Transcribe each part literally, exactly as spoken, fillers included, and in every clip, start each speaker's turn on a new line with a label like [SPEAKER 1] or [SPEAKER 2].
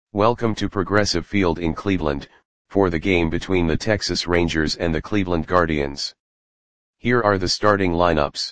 [SPEAKER 1] Welcome to Progressive Field in Cleveland, for the game between the Texas Rangers and the Cleveland Guardians. Here are the starting lineups.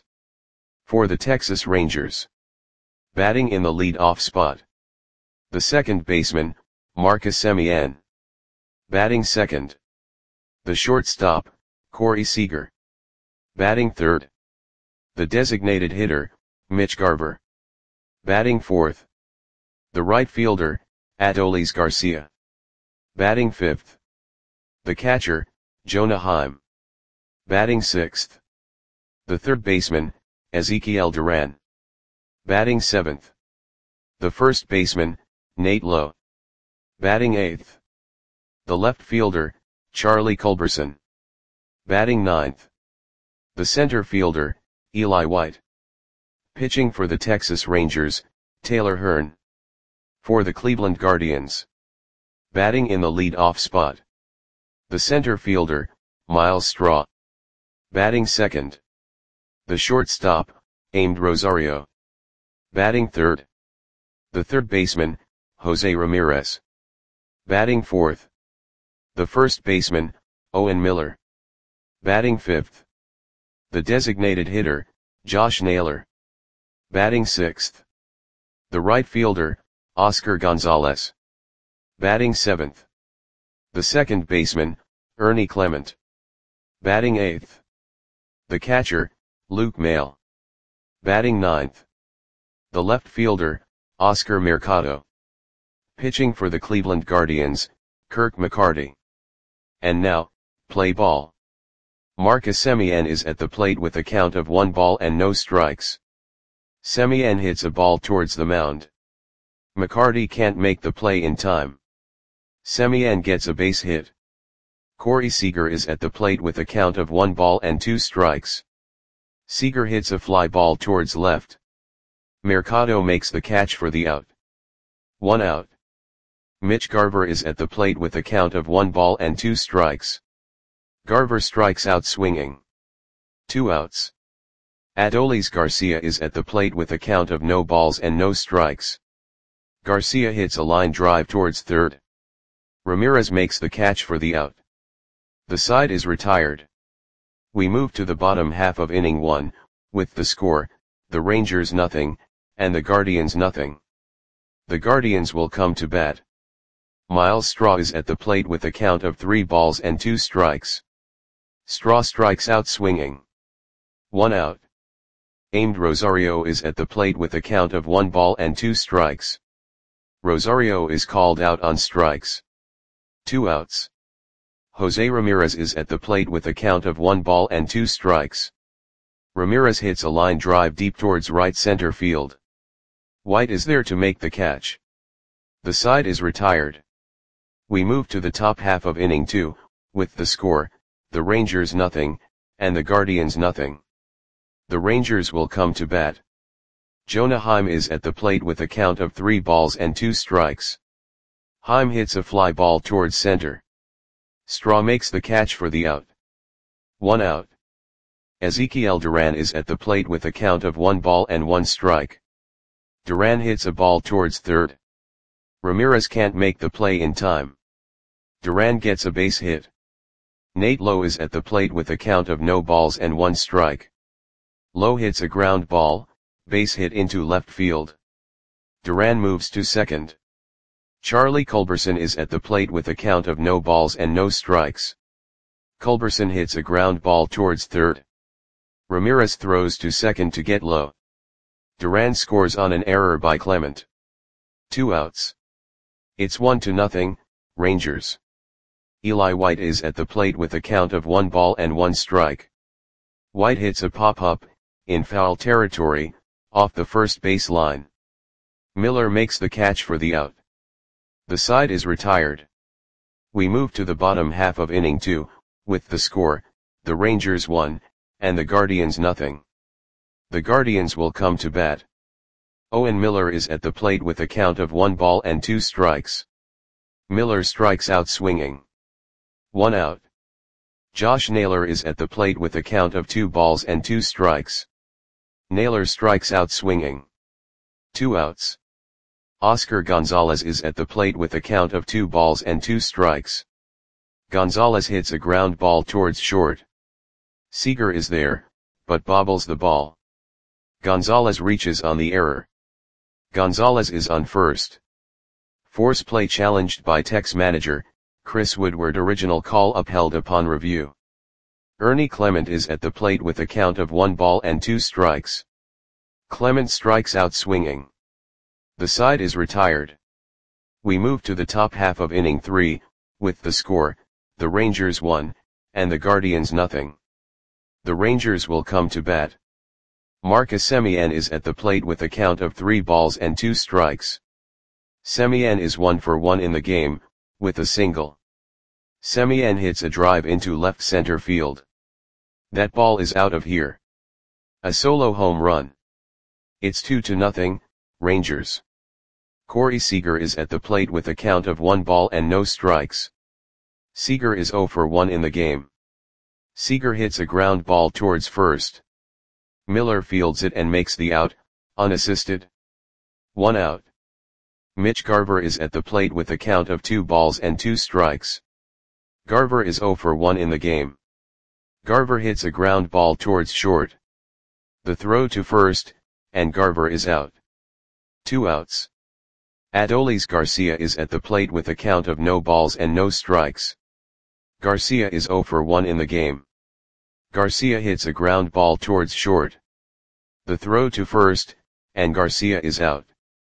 [SPEAKER 1] For the Texas Rangers. Batting in the lead-off spot. The second baseman, Marcus Semien. Batting second. The shortstop, Corey Seager. Batting third. The designated hitter, Mitch Garver. Batting fourth. The right fielder, Adolis Garcia. Batting fifth. The catcher, Jonah Heim. Batting sixth. The third baseman, Ezekiel Duran. Batting seventh. The first baseman, Nate Lowe. Batting eighth. The left fielder, Charlie Culberson. Batting ninth. The center fielder, Eli White. Pitching for the Texas Rangers, Taylor Hearn. For the Cleveland Guardians. Batting in the lead-off spot. The center fielder, Myles Straw. Batting second. The shortstop, Amed Rosario. Batting third. The third baseman, Jose Ramirez. Batting fourth. The first baseman, Owen Miller. Batting fifth. The designated hitter, Josh Naylor. Batting sixth. The right fielder, Oscar Gonzalez. Batting seventh. The second baseman, Ernie Clement. Batting eighth. The catcher, Luke Maile. Batting ninth. The left fielder, Oscar Mercado. Pitching for the Cleveland Guardians, Kirk McCarty. And now, play ball. Marcus Semien is at the plate with a count of one ball and no strikes. Semien hits a ball towards the mound. McCarty can't make the play in time. Semien gets a base hit. Corey Seager is at the plate with a count of one ball and two strikes. Seager hits a fly ball towards left. Mercado makes the catch for the out. One out. Mitch Garver is at the plate with a count of one ball and two strikes. Garver strikes out swinging. Two outs. Adolis Garcia is at the plate with a count of no balls and no strikes. Garcia hits a line drive towards third. Ramirez makes the catch for the out. The side is retired. We move to the bottom half of inning one, with the score, the Rangers nothing, and the Guardians nothing. The Guardians will come to bat. Myles Straw is at the plate with a count of three balls and two strikes. Straw strikes out swinging. One out. Amed Rosario is at the plate with a count of one ball and two strikes. Rosario is called out on strikes. Two outs. Jose Ramirez is at the plate with a count of one ball and two strikes. Ramirez hits a line drive deep towards right center field. White is there to make the catch. The side is retired. We move to the top half of inning two, with the score, the Rangers nothing, and the Guardians nothing. The Rangers will come to bat. Jonah Heim is at the plate with a count of three balls and two strikes. Heim hits a fly ball towards center. Straw makes the catch for the out. One out. Ezekiel Duran is at the plate with a count of one ball and one strike. Duran hits a ball towards third. Ramirez can't make the play in time. Duran gets a base hit. Nate Lowe is at the plate with a count of no balls and one strike. Lowe hits a ground ball, base hit into left field. Duran moves to second. Charlie Culberson is at the plate with a count of no balls and no strikes. Culberson hits a ground ball towards third. Ramirez throws to second to get Lowe. Duran scores on an error by Clement. Two outs. It's one to nothing, Rangers. Eli White is at the plate with a count of one ball and one strike. White hits a pop-up, in foul territory, off the first base line. Miller makes the catch for the out. The side is retired. We move to the bottom half of inning two, with the score, the Rangers one, and the Guardians nothing. The Guardians will come to bat. Owen Miller is at the plate with a count of one ball and two strikes. Miller strikes out swinging. One out. Josh Naylor is at the plate with a count of two balls and two strikes. Naylor strikes out swinging. Two outs. Oscar Gonzalez is at the plate with a count of two balls and two strikes. Gonzalez hits a ground ball towards short. Seager is there, but bobbles the ball. Gonzalez reaches on the error. Gonzalez is on first. Force play challenged by Tex manager, Chris Woodward. Original call upheld upon review. Ernie Clement is at the plate with a count of one ball and two strikes. Clement strikes out swinging. The side is retired. We move to the top half of inning three, with the score, the Rangers one, and the Guardians nothing. The Rangers will come to bat. Marcus Semien is at the plate with a count of three balls and two strikes. Semien is one for one in the game, with a single. Semien hits a drive into left center field. That ball is out of here. A solo home run. It's two to nothing, Rangers. Corey Seager is at the plate with a count of one ball and no strikes. Seager is zero for one in the game. Seager hits a ground ball towards first. Miller fields it and makes the out, unassisted. One out. Mitch Garver is at the plate with a count of two balls and two strikes. Garver is zero for one in the game. Garver hits a ground ball towards short. The throw to first, and Garver is out. Two outs. Adolis Garcia is at the plate with a count of no balls and no strikes. Garcia is zero for one in the game. Garcia hits a ground ball towards short. The throw to first, and Garcia is out.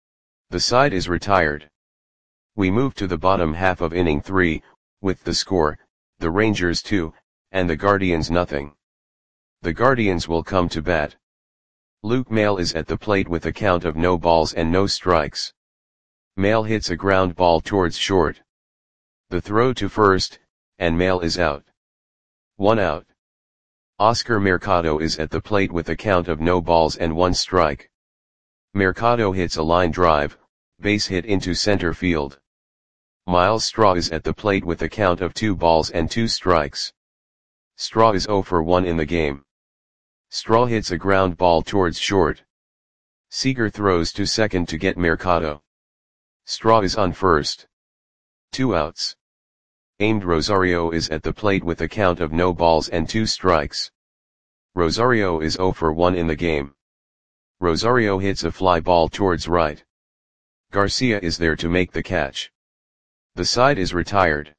[SPEAKER 1] The side is retired. We move to the bottom half of inning three, with the score, the Rangers two, and the Guardians nothing. The Guardians will come to bat. Luke Maile is at the plate with a count of no balls and no strikes. Maile hits a ground ball towards short. The throw to first, and Maile is out. One out. Oscar Mercado is at the plate with a count of no balls and one strike. Mercado hits a line drive, base hit into center field. Miles Straw is at the plate with a count of two balls and two strikes. Straw is zero for one in the game. Straw hits a ground ball towards short. Seager throws to second to get Mercado. Straw is on first. Two outs. Aimed Rosario is at the plate with a count of no balls and two strikes. Rosario is zero for one in the game. Rosario hits a fly ball towards right. Garcia is there to make the catch. The side is retired.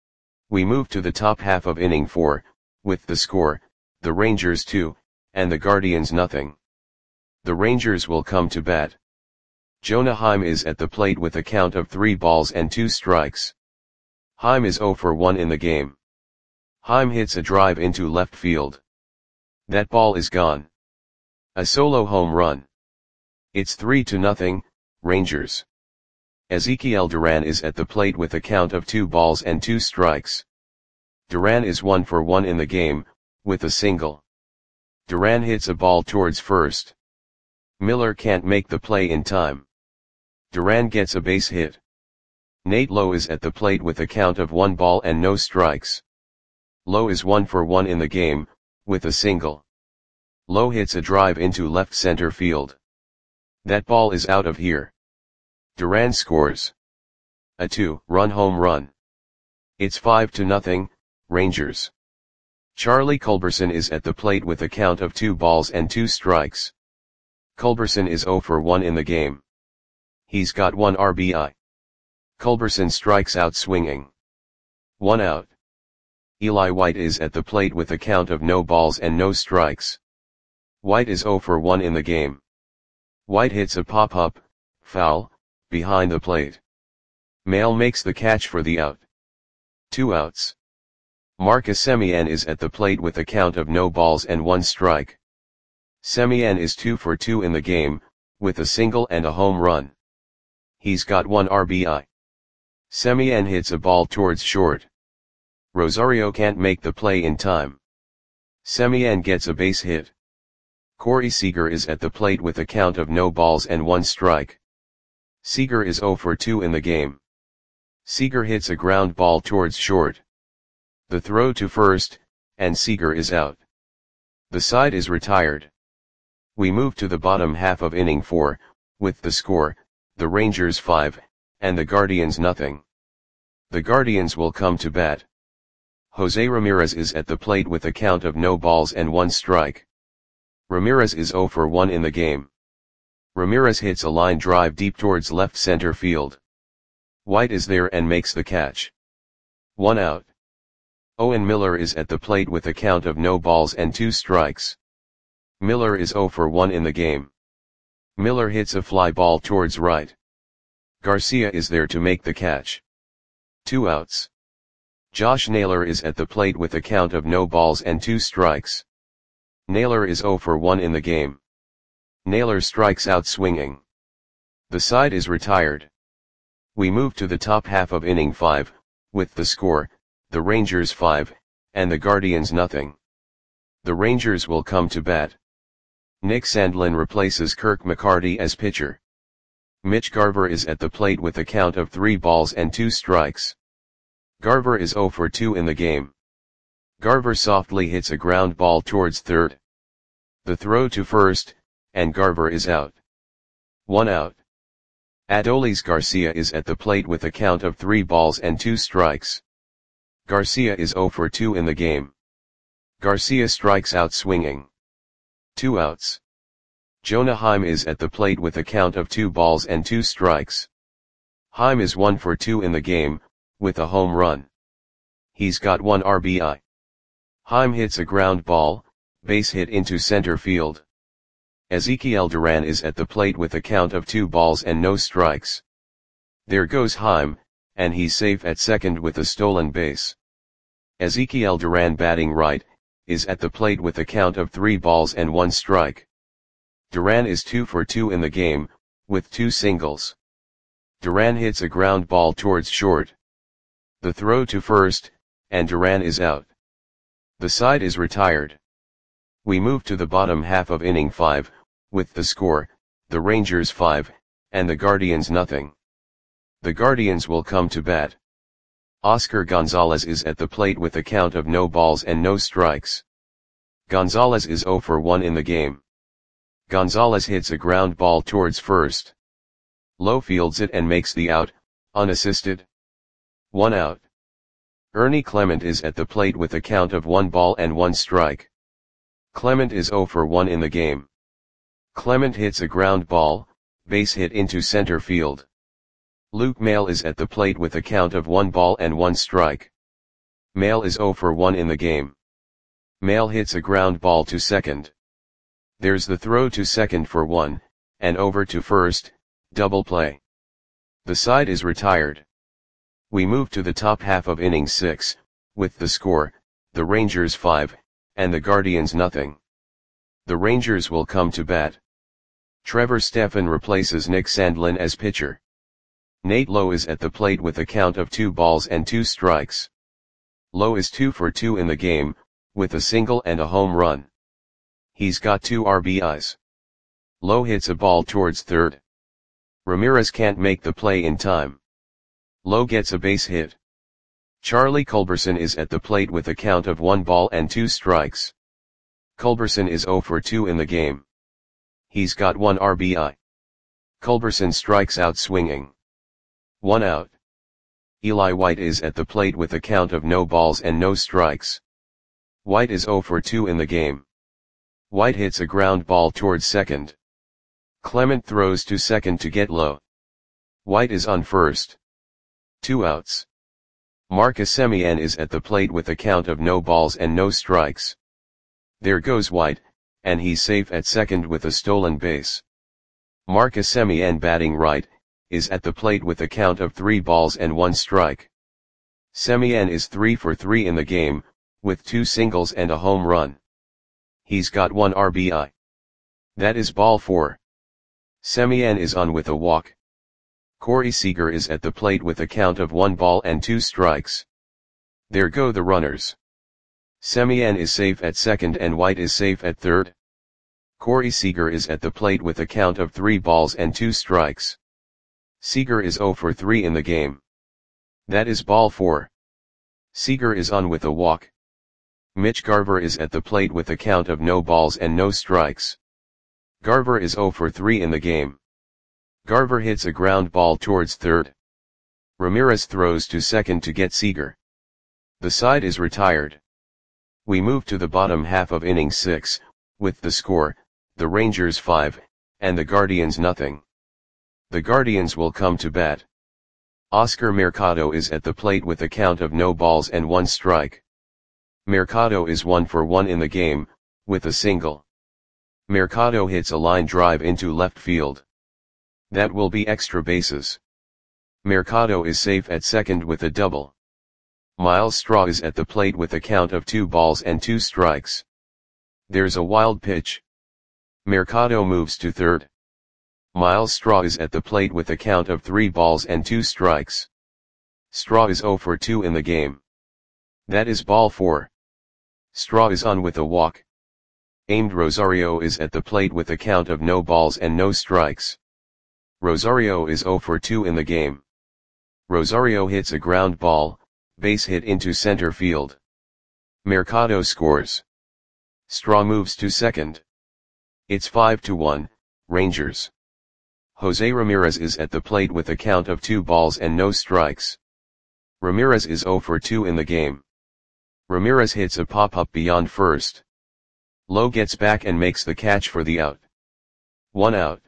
[SPEAKER 1] We move to the top half of inning four, with the score, the Rangers two, and the Guardians nothing. The Rangers will come to bat. Jonah Heim is at the plate with a count of three balls and two strikes. Heim is zero for one in the game. Heim hits a drive into left field. That ball is gone. A solo home run. It's three to nothing, Rangers. Ezekiel Duran is at the plate with a count of two balls and two strikes. Duran is one for one in the game, with a single. Duran hits a ball towards first. Miller can't make the play in time. Duran gets a base hit. Nate Lowe is at the plate with a count of one ball and no strikes. Lowe is one for one in the game, with a single. Lowe hits a drive into left center field. That ball is out of here. Duran scores a two-run home run. It's five to nothing, Rangers. Charlie Culberson is at the plate with a count of two balls and two strikes. Culberson is zero for one in the game. He's got one R B I. Culberson strikes out swinging. One out. Eli White is at the plate with a count of no balls and no strikes. White is zero for one in the game. White hits a pop-up, foul, behind the plate. Maile makes the catch for the out. Two outs. Marcus Semien is at the plate with a count of no balls and one strike. Semien is two for two in the game, with a single and a home run. He's got one R B I. Semien hits a ball towards short. Rosario can't make the play in time. Semien gets a base hit. Corey Seager is at the plate with a count of no balls and one strike. Seager is zero for two in the game. Seager hits a ground ball towards short. The throw to first, and Seager is out. The side is retired. We move to the bottom half of inning four, with the score, the Rangers five, and the Guardians nothing. The Guardians will come to bat. Jose Ramirez is at the plate with a count of no balls and one strike. Ramirez is zero for one in the game. Ramirez hits a line drive deep towards left center field. White is there and makes the catch. One out. Owen Miller is at the plate with a count of no balls and two strikes. Miller is zero for one in the game. Miller hits a fly ball towards right. Garcia is there to make the catch. Two outs. Josh Naylor is at the plate with a count of no balls and two strikes. Naylor is zero for one in the game. Naylor strikes out swinging. The side is retired. We move to the top half of inning five, with the score, the Rangers five, and the Guardians nothing. The Rangers will come to bat. Nick Sandlin replaces Kirk McCarty as pitcher. Mitch Garver is at the plate with a count of three balls and two strikes. Garver is zero for two in the game. Garver softly hits a ground ball towards third. The throw to first, and Garver is out. One out. Adolis Garcia is at the plate with a count of three balls and two strikes. Garcia is zero for two in the game. Garcia strikes out swinging. Two outs. Jonah Heim is at the plate with a count of two balls and two strikes. Heim is one for two in the game, with a home run. He's got one R B I. Heim hits a ground ball, base hit into center field. Ezekiel Duran is at the plate with a count of two balls and no strikes. There goes Heim, and he's safe at second with a stolen base. Ezekiel Duran batting right, is at the plate with a count of three balls and one strike. Duran is two for two in the game, with two singles. Duran hits a ground ball towards short. The throw to first, and Duran is out. The side is retired. We move to the bottom half of inning five, with the score, the Rangers five, and the Guardians nothing. The Guardians will come to bat. Oscar Gonzalez is at the plate with a count of no balls and no strikes. Gonzalez is zero for one in the game. Gonzalez hits a ground ball towards first. Lowe fields it and makes the out, unassisted. One out. Ernie Clement is at the plate with a count of one ball and one strike. Clement is zero for one in the game. Clement hits a ground ball, base hit into center field. Luke Maile is at the plate with a count of one ball and one strike. Maile is zero for one in the game. Maile hits a ground ball to second. There's the throw to second for one, and over to first, double play. The side is retired. We move to the top half of inning six, with the score, the Rangers five, and the Guardians nothing. The Rangers will come to bat. Trevor Stephan replaces Nick Sandlin as pitcher. Nate Lowe is at the plate with a count of two balls and two strikes. Lowe is two for two in the game, with a single and a home run. He's got two R B Is. Lowe hits a ball towards third. Ramirez can't make the play in time. Lowe gets a base hit. Charlie Culberson is at the plate with a count of one ball and two strikes. Culberson is zero for two in the game. He's got one R B I. Culberson strikes out swinging. One out. Eli White is at the plate with a count of no balls and no strikes. White is zero for two in the game. White hits a ground ball towards second. Clement throws to second to get Lowe. White is on first. Two outs. Marcus Semien is at the plate with a count of no balls and no strikes. There goes White, and he's safe at second with a stolen base. Marcus Semien batting right, is at the plate with a count of three balls and one strike. Semien is three for three in the game, with two singles and a home run. He's got one R B I. That is ball four. Semien is on with a walk. Corey Seager is at the plate with a count of one ball and two strikes. There go the runners. Semien is safe at second and White is safe at third. Corey Seager is at the plate with a count of three balls and two strikes. Seager is zero for three in the game. That is ball four. Seager is on with a walk. Mitch Garver is at the plate with a count of no balls and no strikes. Garver is zero for three in the game. Garver hits a ground ball towards third. Ramirez throws to second to get Seager. The side is retired. We move to the bottom half of inning six, with the score, the Rangers five, and the Guardians nothing. The Guardians will come to bat. Oscar Mercado is at the plate with a count of no balls and one strike. Mercado is one for one in the game, with a single. Mercado hits a line drive into left field. That will be extra bases. Mercado is safe at second with a double. Miles Straw is at the plate with a count of two balls and two strikes. There's a wild pitch. Mercado moves to third. Miles Straw is at the plate with a count of three balls and two strikes. Straw is oh for two in the game. That is ball four. Straw is on with a walk. Aimed Rosario is at the plate with a count of no balls and no strikes. Rosario is oh for two in the game. Rosario hits a ground ball, base hit into center field. Mercado scores. Straw moves to second. It's five to one, Rangers. Jose Ramirez is at the plate with a count of two balls and no strikes. Ramirez is oh for two in the game. Ramirez hits a pop-up beyond first. Lowe gets back and makes the catch for the out. One out.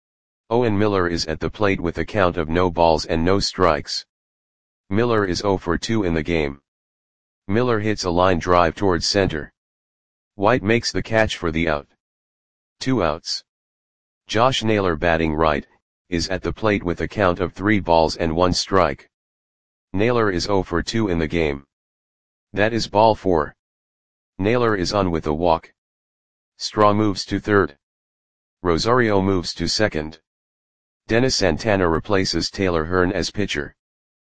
[SPEAKER 1] Owen Miller is at the plate with a count of no balls and no strikes. Miller is oh for two in the game. Miller hits a line drive towards center. White makes the catch for the out. Two outs. Josh Naylor, batting right, is at the plate with a count of three balls and one strike. Naylor is oh for two in the game. That is ball four. Naylor is on with a walk. Straw moves to third. Rosario moves to second. Dennis Santana replaces Taylor Hearn as pitcher.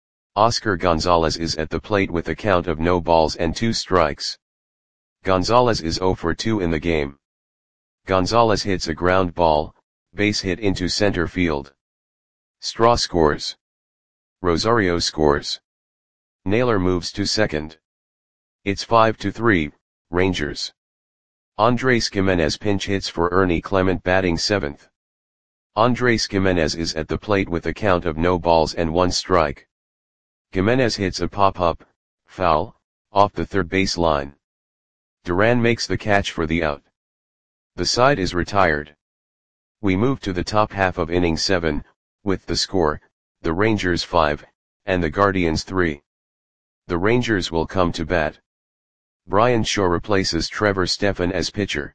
[SPEAKER 1] Oscar Gonzalez is at the plate with a count of no balls and two strikes. Gonzalez is oh for two in the game. Gonzalez hits a ground ball, base hit into center field. Straw scores. Rosario scores. Naylor moves to second. It's five to three, Rangers. Andres Gimenez pinch hits for Ernie Clement, batting seventh. Andres Gimenez is at the plate with a count of no balls and one strike. Gimenez hits a pop-up, foul, off the third base line. Duran makes the catch for the out. The side is retired. We move to the top half of inning seven, with the score, the Rangers five, and the Guardians three. The Rangers will come to bat. Brian Shaw replaces Trevor Stephan as pitcher.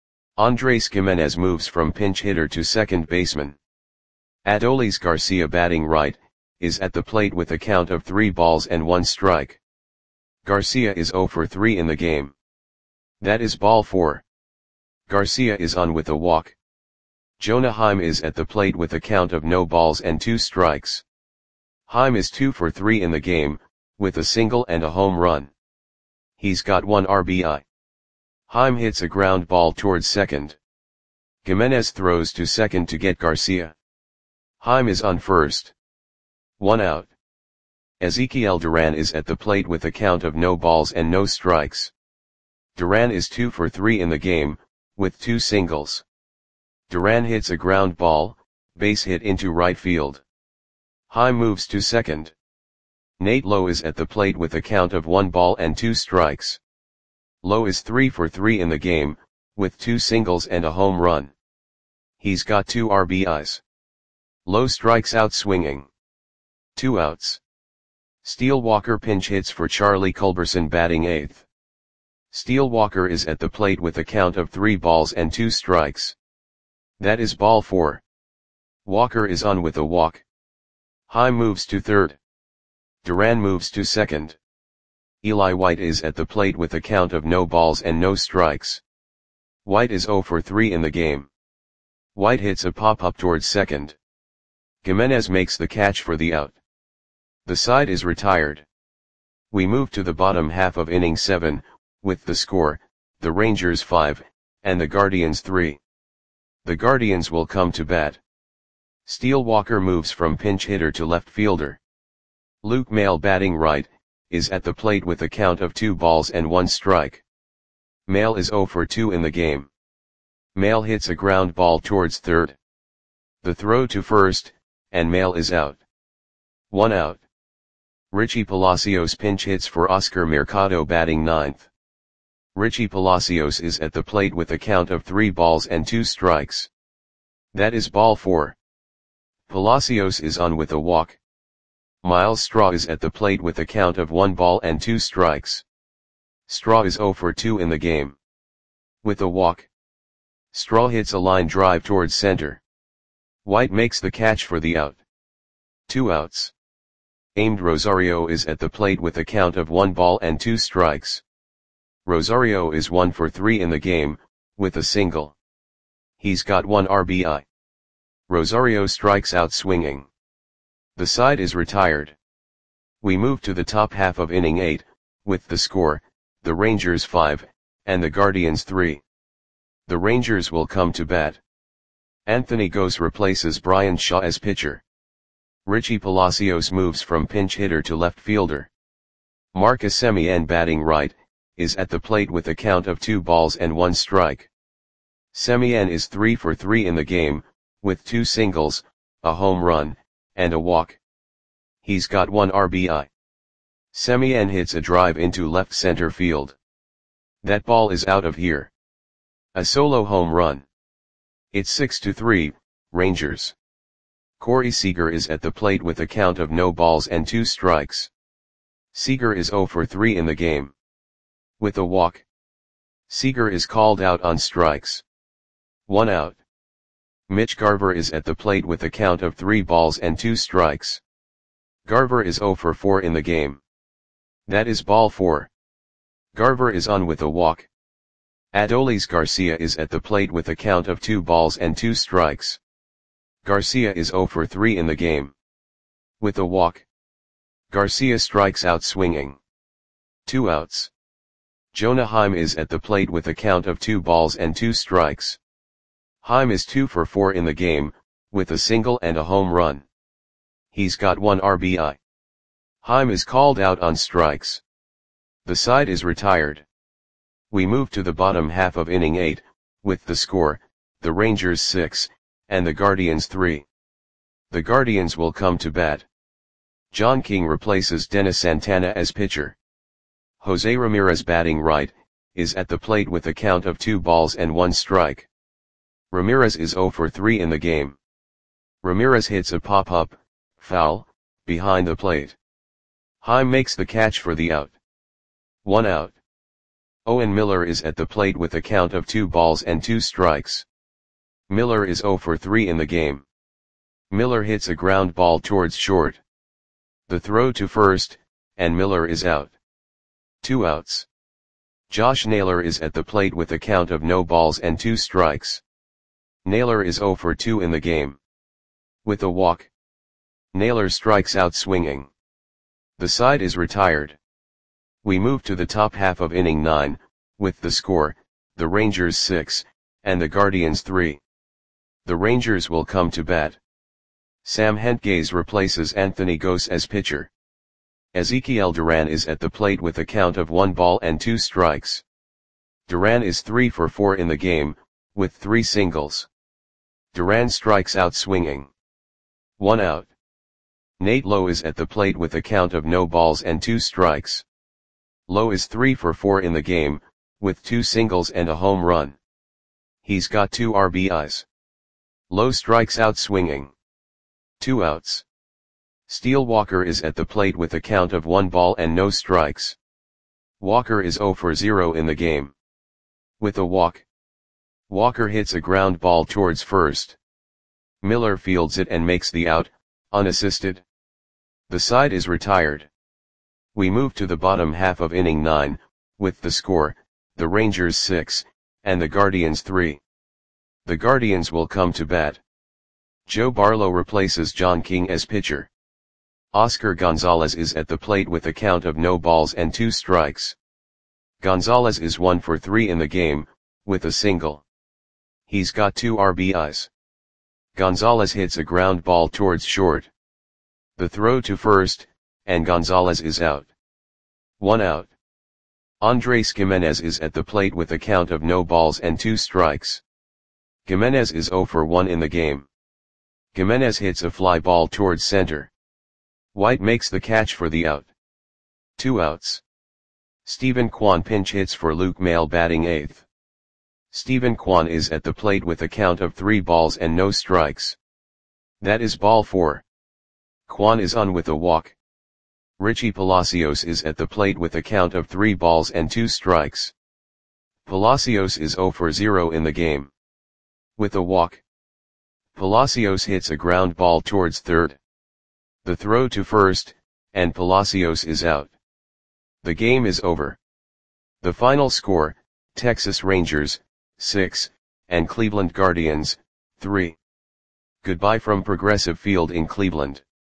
[SPEAKER 1] Andres Gimenez moves from pinch hitter to second baseman. Adolis Garcia, batting right, is at the plate with a count of three balls and one strike. Garcia is oh for three in the game. That is ball four. Garcia is on with a walk. Jonah Heim is at the plate with a count of no balls and two strikes. Heim is two for three in the game, with a single and a home run. He's got one R B I. Heim hits a ground ball towards second. Gimenez throws to second to get Garcia. Heim is on first. One out. Ezekiel Duran is at the plate with a count of no balls and no strikes. Duran is two for three in the game, with two singles. Duran hits a ground ball, base hit into right field. Heim moves to second. Nate Lowe is at the plate with a count of one ball and two strikes. Lowe is three for three in the game, with two singles and a home run. He's got two R B Is. Lowe strikes out swinging. Two outs. Steele Walker pinch hits for Charlie Culberson, batting eighth. Steele Walker is at the plate with a count of three balls and two strikes. That is ball four. Walker is on with a walk. Heim moves to third. Duran moves to second. Eli White is at the plate with a count of no balls and no strikes. White is oh for three in the game. White hits a pop-up towards second. Gimenez makes the catch for the out. The side is retired. We move to the bottom half of inning seven, with the score, the Rangers five, and the Guardians three. The Guardians will come to bat. Steele Walker moves from pinch hitter to left fielder. Luke Maile, batting right, is at the plate with a count of two balls and one strike. Maile is oh for two in the game. Maile hits a ground ball towards third. The throw to first, and Male is out. One out. Richie Palacios pinch hits for Oscar Mercado batting ninth. Richie Palacios is at the plate with a count of three balls and two strikes. That is ball four. Palacios is on with a walk. Miles Straw is at the plate with a count of one ball and two strikes. Straw is oh for two in the game. With a walk. Straw hits a line drive towards center. White makes the catch for the out. Two outs. Aimed Rosario is at the plate with a count of one ball and two strikes. Rosario is one for three in the game, with a single. He's got one R B I. Rosario strikes out swinging. The side is retired. We move to the top half of inning eight, with the score, the Rangers five, and the Guardians three. The Rangers will come to bat. Anthony Gose replaces Brian Shaw as pitcher. Richie Palacios moves from pinch hitter to left fielder. Marcus Semien batting right, is at the plate with a count of two balls and one strike. Semien is three for three in the game, with two singles, a home run, and a walk. He's got one R B I. Semien hits a drive into left center field. That ball is out of here. A solo home run. It's six to three, Rangers. Corey Seager is at the plate with a count of no balls and two strikes. Seager is oh for three in the game. With a walk. Seager is called out on strikes. One out. Mitch Garver is at the plate with a count of three balls and two strikes. Garver is oh for four in the game. That is ball four. Garver is on with a walk. Adolis Garcia is at the plate with a count of two balls and two strikes. Garcia is oh for three in the game. With a walk. Garcia strikes out swinging. Two outs. Jonah Heim is at the plate with a count of two balls and two strikes. Heim is two for four in the game, with a single and a home run. He's got one R B I. Heim is called out on strikes. The side is retired. We move to the bottom half of inning eight, with the score, the Rangers six, and the Guardians three. The Guardians will come to bat. John King replaces Dennis Santana as pitcher. Jose Ramirez batting right, is at the plate with a count of two balls and one strike. Ramirez is oh for three in the game. Ramirez hits a pop-up, foul, behind the plate. Heim makes the catch for the out. One out. Owen Miller is at the plate with a count of two balls and two strikes. Miller is oh for three in the game. Miller hits a ground ball towards short. The throw to first, and Miller is out. Two outs. Josh Naylor is at the plate with a count of no balls and two strikes. Naylor is oh for two in the game. With a walk. Naylor strikes out swinging. The side is retired. We move to the top half of inning nine, with the score, the Rangers six, and the Guardians three. The Rangers will come to bat. Sam Hentges replaces Anthony Gose as pitcher. Ezekiel Duran is at the plate with a count of one ball and two strikes. Duran is three for four in the game, with three singles. Duran strikes out swinging. One out. Nate Lowe is at the plate with a count of no balls and two strikes. Lowe is three for four in the game, with two singles and a home run. He's got two R B Is. Lowe strikes out swinging. Two outs. Steele Walker is at the plate with a count of one ball and no strikes. Walker is oh for zero in the game. With a walk. Walker hits a ground ball towards first. Miller fields it and makes the out, unassisted. The side is retired. We move to the bottom half of inning nine, with the score, the Rangers six, and the Guardians three. The Guardians will come to bat. Joe Barlow replaces John King as pitcher. Oscar Gonzalez is at the plate with a count of no balls and two strikes. Gonzalez is one for three in the game, with a single. He's got two R B Is. Gonzalez hits a ground ball towards short. The throw to first, and Gonzalez is out. One out. Andres Gimenez is at the plate with a count of no balls and two strikes. Gimenez is oh for one in the game. Gimenez hits a fly ball towards center. White makes the catch for the out. Two outs. Steven Kwan pinch hits for Luke Maile batting eighth. Steven Kwan is at the plate with a count of three balls and no strikes. That is ball four. Kwan is on with a walk. Richie Palacios is at the plate with a count of three balls and two strikes. Palacios is zero for zero in the game. With a walk, Palacios hits a ground ball towards third. The throw to first, and Palacios is out. The game is over. The final score, Texas Rangers, six, and Cleveland Guardians, three. Goodbye from Progressive Field in Cleveland.